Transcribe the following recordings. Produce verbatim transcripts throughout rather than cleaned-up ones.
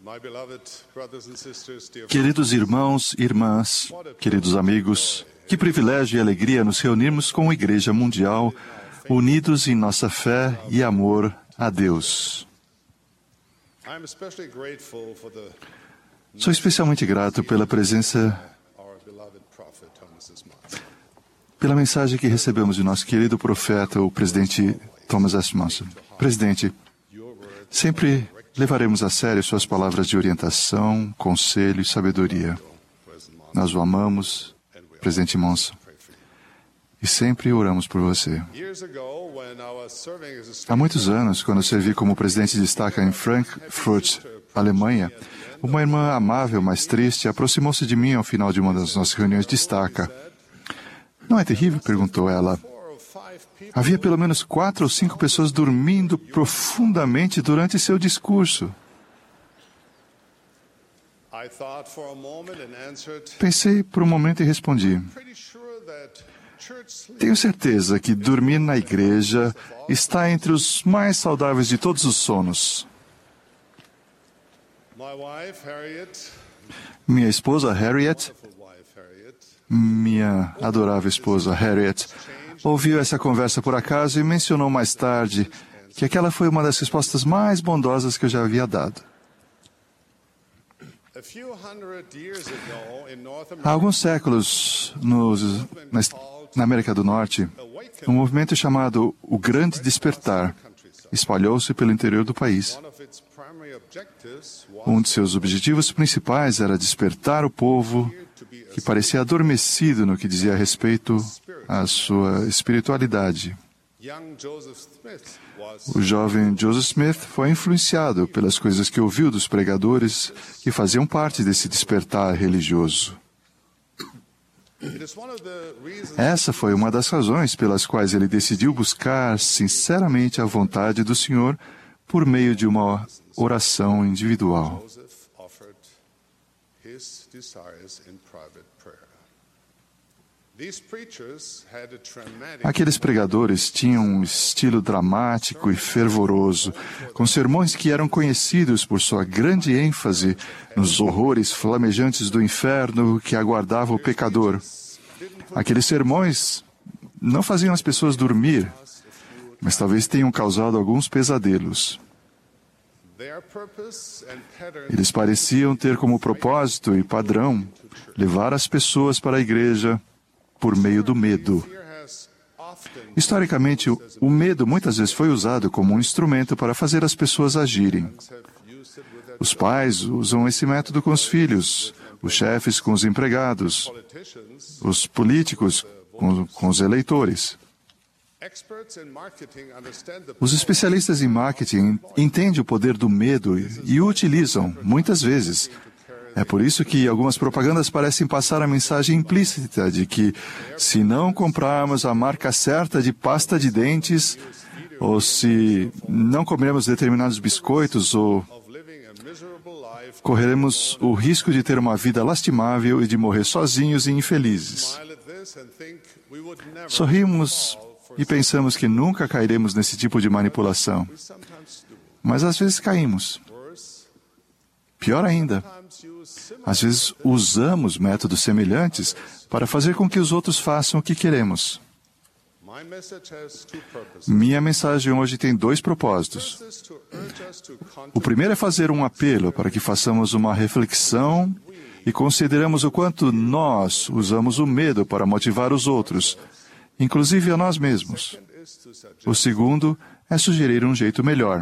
Queridos irmãos e irmãs, queridos amigos, que privilégio e alegria nos reunirmos com a Igreja Mundial, unidos em nossa fé e amor a Deus. Sou especialmente grato pela presença, pela mensagem que recebemos de nosso querido profeta, o presidente Thomas S. Monson. Presidente, sempre levaremos a sério suas palavras de orientação, conselho e sabedoria. Nós o amamos, presidente Monson, e sempre oramos por você. Há muitos anos, quando eu servi como presidente de destaque em Frankfurt, Alemanha, uma irmã amável, mas triste, aproximou-se de mim ao final de uma das nossas reuniões de destaca. Não é terrível? Perguntou ela. Havia pelo menos quatro ou cinco pessoas dormindo profundamente durante seu discurso. Pensei por um momento e respondi: tenho certeza que dormir na igreja está entre os mais saudáveis de todos os sonos. Minha esposa Harriet, minha adorável esposa Harriet, ouviu essa conversa por acaso e mencionou mais tarde que aquela foi uma das respostas mais bondosas que eu já havia dado. Há alguns séculos, nos, na, na América do Norte, um movimento chamado o Grande Despertar espalhou-se pelo interior do país. Um de seus objetivos principais era despertar o povo que parecia adormecido no que dizia respeito à sua espiritualidade. O jovem Joseph Smith foi influenciado pelas coisas que ouviu dos pregadores que faziam parte desse despertar religioso. Essa foi uma das razões pelas quais ele decidiu buscar sinceramente a vontade do Senhor por meio de uma oração individual. Aqueles pregadores tinham um estilo dramático e fervoroso, com sermões que eram conhecidos por sua grande ênfase nos horrores flamejantes do inferno que aguardava o pecador. Aqueles sermões não faziam as pessoas dormir, mas talvez tenham causado alguns pesadelos. Eles pareciam ter como propósito e padrão levar as pessoas para a igreja por meio do medo. Historicamente, o medo muitas vezes foi usado como um instrumento para fazer as pessoas agirem. Os pais usam esse método com os filhos, os chefes com os empregados, os políticos com, com os eleitores. Os especialistas em marketing entendem o poder do medo e o utilizam, muitas vezes. É por isso que algumas propagandas parecem passar a mensagem implícita de que, se não comprarmos a marca certa de pasta de dentes, ou se não comermos determinados biscoitos, ou correremos o risco de ter uma vida lastimável e de morrer sozinhos e infelizes. Sorrimos e pensamos que nunca cairemos nesse tipo de manipulação. Mas às vezes caímos. Pior ainda, às vezes usamos métodos semelhantes para fazer com que os outros façam o que queremos. Minha mensagem hoje tem dois propósitos. O primeiro é fazer um apelo para que façamos uma reflexão e consideremos o quanto nós usamos o medo para motivar os outros, inclusive a nós mesmos. O segundo é sugerir um jeito melhor.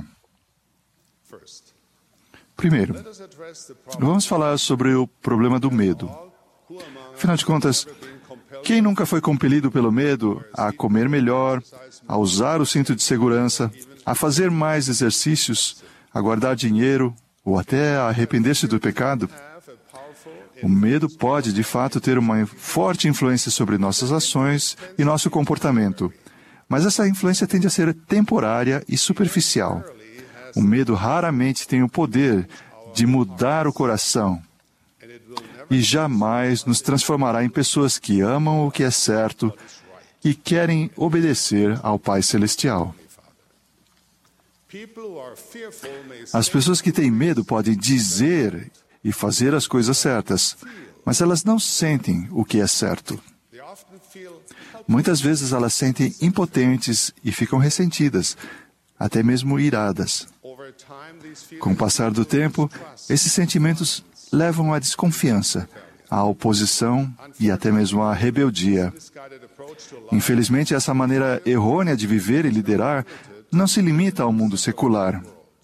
Primeiro, vamos falar sobre o problema do medo. Afinal de contas, quem nunca foi compelido pelo medo a comer melhor, a usar o cinto de segurança, a fazer mais exercícios, a guardar dinheiro ou até a arrepender-se do pecado? O medo pode, de fato, ter uma forte influência sobre nossas ações e nosso comportamento, mas essa influência tende a ser temporária e superficial. O medo raramente tem o poder de mudar o coração e jamais nos transformará em pessoas que amam o que é certo e querem obedecer ao Pai Celestial. As pessoas que têm medo podem dizer e fazer as coisas certas, mas elas não sentem o que é certo. Muitas vezes elas sentem impotentes e ficam ressentidas, até mesmo iradas. Com o passar do tempo, esses sentimentos levam à desconfiança, à oposição e até mesmo à rebeldia. Infelizmente, essa maneira errônea de viver e liderar não se limita ao mundo secular.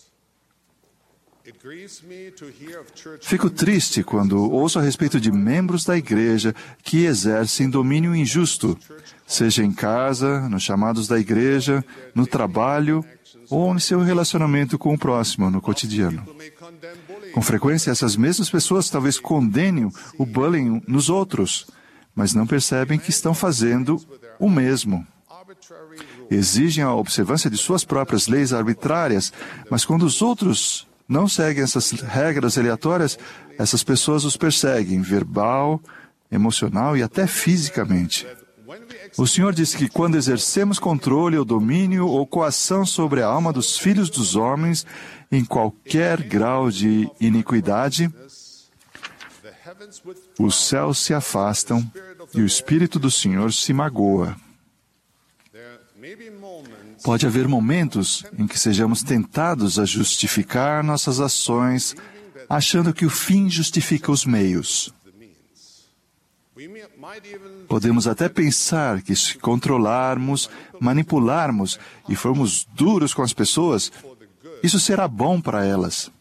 Fico triste quando ouço a respeito de membros da igreja que exercem domínio injusto, seja em casa, nos chamados da igreja, no trabalho ou em seu relacionamento com o próximo, no cotidiano. Com frequência, essas mesmas pessoas talvez condenem o bullying nos outros, mas não percebem que estão fazendo o mesmo. Exigem a observância de suas próprias leis arbitrárias, mas quando os outros não seguem essas regras aleatórias, essas pessoas os perseguem, verbal, emocional e até fisicamente. O Senhor disse que quando exercemos controle ou domínio ou coação sobre a alma dos filhos dos homens, em qualquer grau de iniquidade, os céus se afastam e o Espírito do Senhor se magoa. Pode haver momentos em que sejamos tentados a justificar nossas ações, achando que o fim justifica os meios. Podemos até pensar que se controlarmos, manipularmos e formos duros com as pessoas, isso será bom para elas.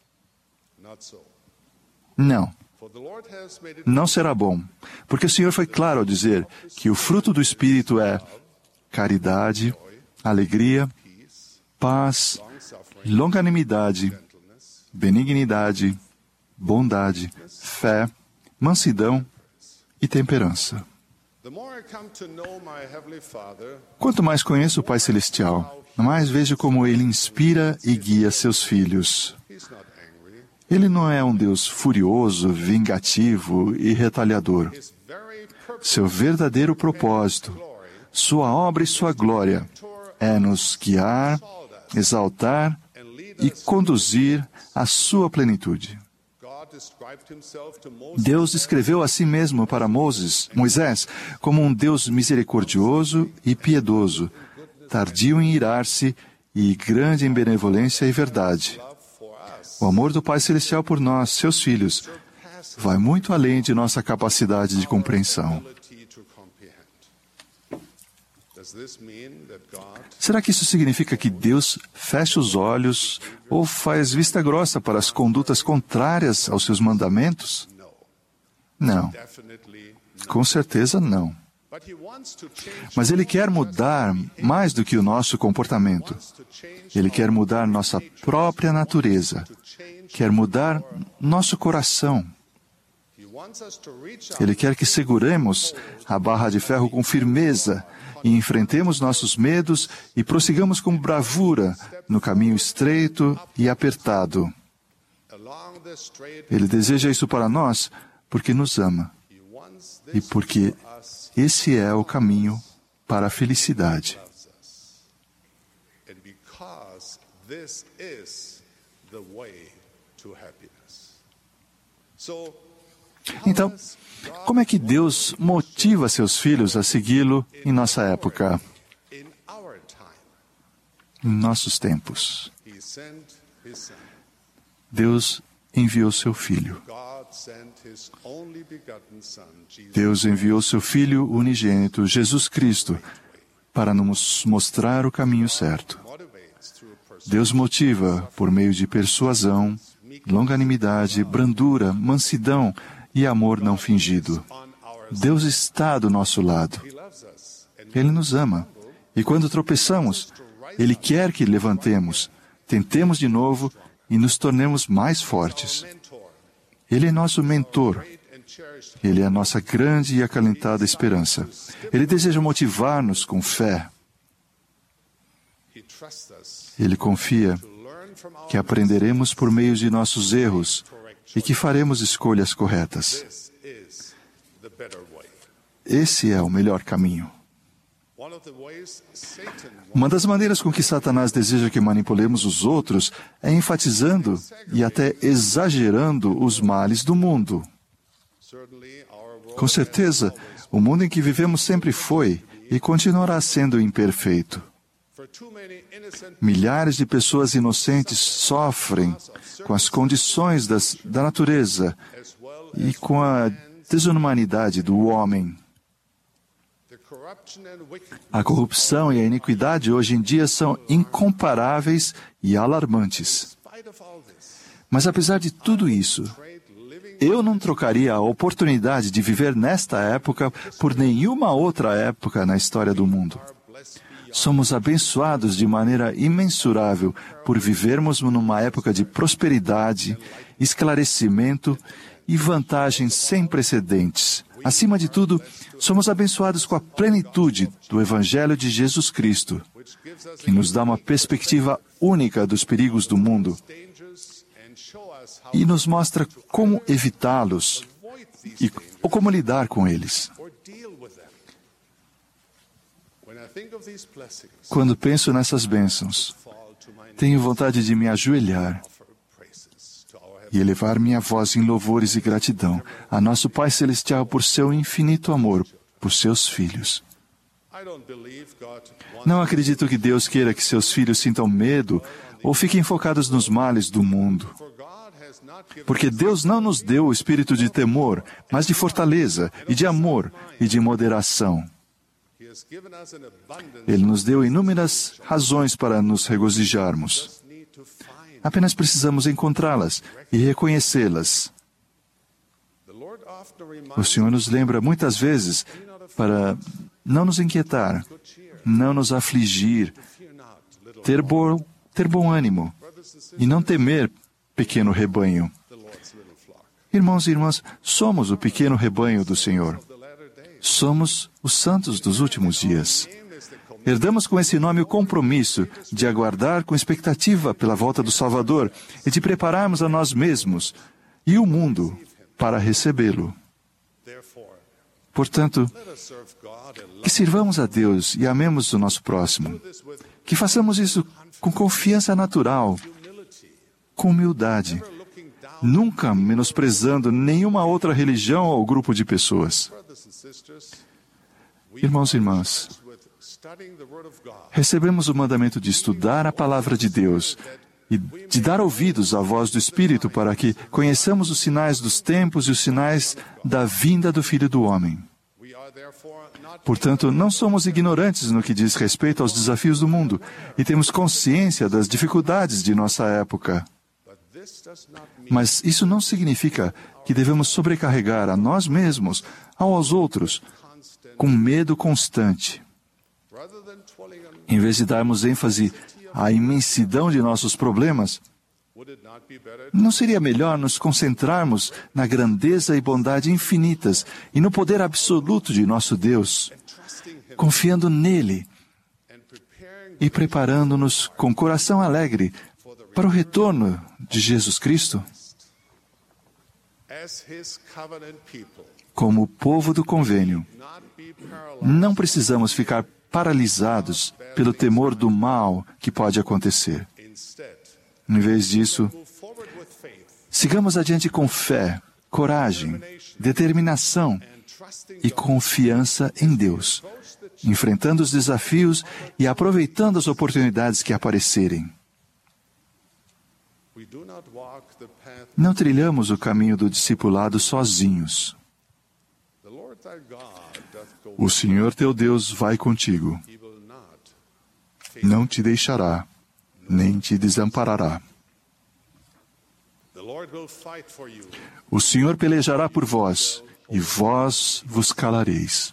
Não. Não será bom, porque o Senhor foi claro ao dizer que o fruto do Espírito é caridade, alegria, paz, longanimidade, benignidade, bondade, fé, mansidão e temperança. Quanto mais conheço o Pai Celestial, mais vejo como Ele inspira e guia seus filhos. Ele não é um Deus furioso, vingativo e retaliador. Seu verdadeiro propósito, sua obra e sua glória é nos guiar, exaltar e conduzir à sua plenitude. Deus descreveu a si mesmo para Moses, Moisés como um Deus misericordioso e piedoso, tardio em irar-se e grande em benevolência e verdade. O amor do Pai Celestial por nós, seus filhos, vai muito além de nossa capacidade de compreensão. Será que isso significa que Deus fecha os olhos ou faz vista grossa para as condutas contrárias aos seus mandamentos? Não. Com certeza não. Mas Ele quer mudar mais do que o nosso comportamento. Ele quer mudar nossa própria natureza. Quer mudar nosso coração. Ele quer que seguremos a barra de ferro com firmeza e enfrentemos nossos medos e prossigamos com bravura no caminho estreito e apertado. Ele deseja isso para nós porque nos ama e porque esse é o caminho para a felicidade. Então, como é que Deus motiva seus filhos a segui-lo em nossa época, em nossos tempos? Deus enviou seu Filho. Deus enviou seu Filho unigênito, Jesus Cristo, para nos mostrar o caminho certo. Deus motiva por meio de persuasão, longanimidade, brandura, mansidão e amor não fingido. Deus está do nosso lado. Ele nos ama. E quando tropeçamos, Ele quer que levantemos, tentemos de novo e nos tornemos mais fortes. Ele é nosso mentor. Ele é a nossa grande e acalentada esperança. Ele deseja motivar-nos com fé. Ele confia que aprenderemos por meio de nossos erros e que faremos escolhas corretas. Esse é o melhor caminho. Uma das maneiras com que Satanás deseja que manipulemos os outros é enfatizando e até exagerando os males do mundo. Com certeza, o mundo em que vivemos sempre foi e continuará sendo imperfeito. Milhares de pessoas inocentes sofrem com as condições das, da natureza e com a desumanidade do homem. A corrupção e a iniquidade hoje em dia são incomparáveis e alarmantes. Mas apesar de tudo isso, eu não trocaria a oportunidade de viver nesta época por nenhuma outra época na história do mundo. Somos abençoados de maneira imensurável por vivermos numa época de prosperidade, esclarecimento e vantagens sem precedentes. Acima de tudo, somos abençoados com a plenitude do Evangelho de Jesus Cristo, que nos dá uma perspectiva única dos perigos do mundo e nos mostra como evitá-los e, ou como lidar com eles. Quando penso nessas bênçãos, tenho vontade de me ajoelhar e elevar minha voz em louvores e gratidão a nosso Pai Celestial por seu infinito amor por seus filhos. Não acredito que Deus queira que seus filhos sintam medo ou fiquem focados nos males do mundo. Porque Deus não nos deu o espírito de temor, mas de fortaleza e de amor e de moderação. Ele nos deu inúmeras razões para nos regozijarmos. Apenas precisamos encontrá-las e reconhecê-las. O Senhor nos lembra muitas vezes para não nos inquietar, não nos afligir, ter bom, ter bom ânimo e não temer, pequeno rebanho. Irmãos e irmãs, somos o pequeno rebanho do Senhor. Somos os santos dos últimos dias. Herdamos com esse nome o compromisso de aguardar com expectativa pela volta do Salvador e de prepararmos a nós mesmos e o mundo para recebê-lo. Portanto, que sirvamos a Deus e amemos o nosso próximo. Que façamos isso com confiança natural, com humildade, nunca menosprezando nenhuma outra religião ou grupo de pessoas. Irmãos e irmãs, recebemos o mandamento de estudar a palavra de Deus e de dar ouvidos à voz do Espírito para que conheçamos os sinais dos tempos e os sinais da vinda do Filho do Homem. Portanto, não somos ignorantes no que diz respeito aos desafios do mundo e temos consciência das dificuldades de nossa época. Mas isso não significa que devemos sobrecarregar a nós mesmos ou aos outros com medo constante. Em vez de darmos ênfase à imensidão de nossos problemas, não seria melhor nos concentrarmos na grandeza e bondade infinitas e no poder absoluto de nosso Deus, confiando nele e preparando-nos com coração alegre para o retorno de Jesus Cristo? Como povo do convênio, não precisamos ficar paralisados pelo temor do mal que pode acontecer. Em vez disso, sigamos adiante com fé, coragem, determinação e confiança em Deus, enfrentando os desafios e aproveitando as oportunidades que aparecerem. Não trilhamos o caminho do discipulado sozinhos. O Senhor teu Deus vai contigo. Não te deixará, nem te desamparará. O Senhor pelejará por vós, e vós vos calareis.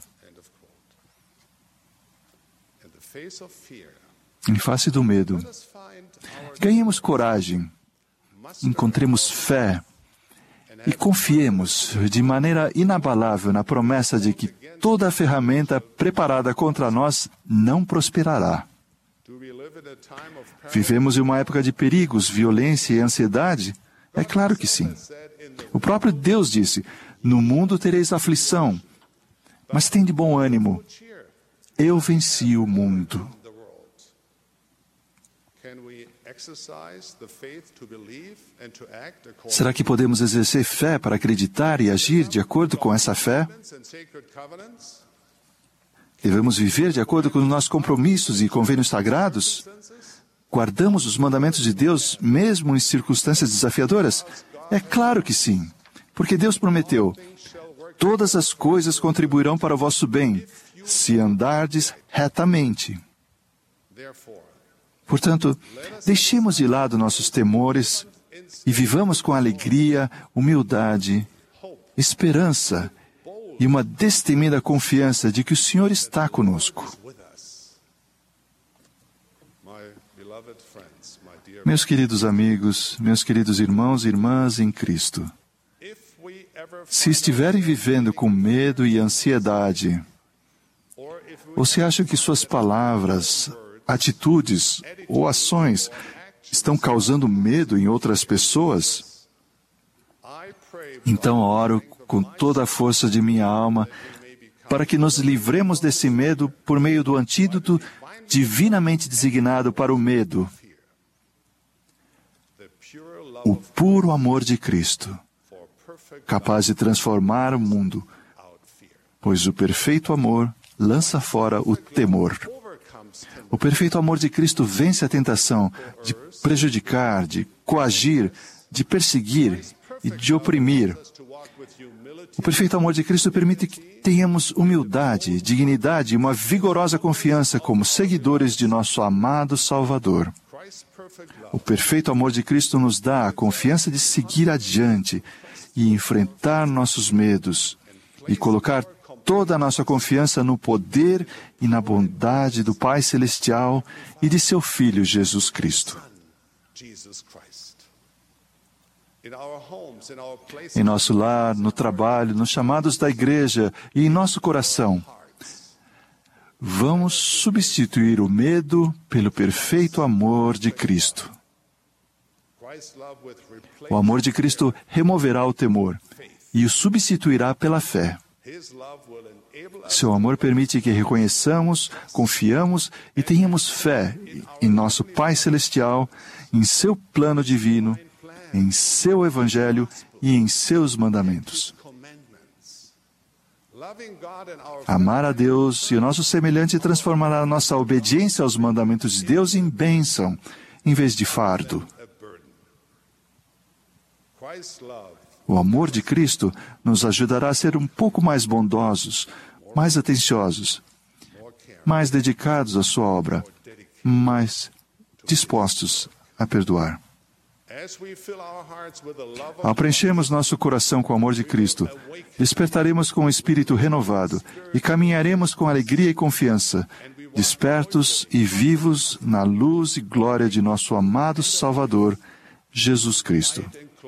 Em face do medo, ganhemos coragem, encontremos fé e confiemos de maneira inabalável na promessa de que toda a ferramenta preparada contra nós não prosperará. Vivemos em uma época de perigos, violência e ansiedade? É claro que sim. O próprio Deus disse: no mundo tereis aflição, mas tende bom ânimo. eu venci o mundo. Será que podemos exercer fé para acreditar e agir de acordo com essa fé? Devemos viver de acordo com os nossos compromissos e convênios sagrados? Guardamos os mandamentos de Deus mesmo em circunstâncias desafiadoras? É claro que sim, porque Deus prometeu: todas as coisas contribuirão para o vosso bem, se andardes retamente. Portanto, deixemos de lado nossos temores e vivamos com alegria, humildade, esperança e uma destemida confiança de que o Senhor está conosco. Meus queridos amigos, meus queridos irmãos e irmãs em Cristo, se estiverem vivendo com medo e ansiedade, ou se acham que suas palavras, atitudes ou ações estão causando medo em outras pessoas, então oro com toda a força de minha alma para que nos livremos desse medo por meio do antídoto divinamente designado para o medo, o puro amor de Cristo, capaz de transformar o mundo, pois o perfeito amor lança fora o temor. O perfeito amor de Cristo vence a tentação de prejudicar, de coagir, de perseguir e de oprimir. O perfeito amor de Cristo permite que tenhamos humildade, dignidade e uma vigorosa confiança como seguidores de nosso amado Salvador. O perfeito amor de Cristo nos dá a confiança de seguir adiante e enfrentar nossos medos e colocar toda a nossa confiança no poder e na bondade do Pai Celestial e de seu Filho Jesus Cristo. Em nosso lar, no trabalho, nos chamados da igreja e em nosso coração, vamos substituir o medo pelo perfeito amor de Cristo. O amor de Cristo removerá o temor e o substituirá pela fé. Seu amor permite que reconheçamos, confiamos e tenhamos fé em nosso Pai Celestial, em seu plano divino, em seu Evangelho e em seus mandamentos. Amar a Deus e o nosso semelhante transformará a nossa obediência aos mandamentos de Deus em bênção, em vez de fardo. O amor de Cristo nos ajudará a ser um pouco mais bondosos, mais atenciosos, mais dedicados à sua obra, mais dispostos a perdoar. Ao preenchermos nosso coração com o amor de Cristo, despertaremos com o espírito renovado e caminharemos com alegria e confiança, despertos e vivos na luz e glória de nosso amado Salvador, Jesus Cristo.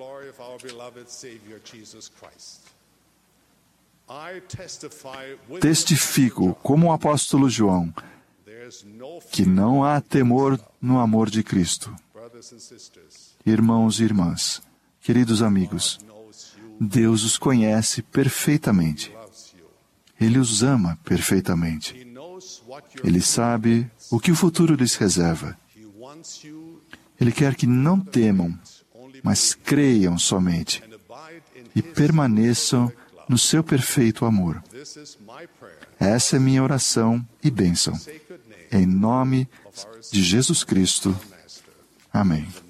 Testifico, como o apóstolo João, que não há temor no amor de Cristo. Irmãos e irmãs, queridos amigos, Deus os conhece perfeitamente. Ele os ama perfeitamente. Ele sabe o que o futuro lhes reserva. Ele quer que não temam, mas creiam somente e permaneçam no seu perfeito amor. Essa é minha oração e bênção. Em nome de Jesus Cristo. Amém.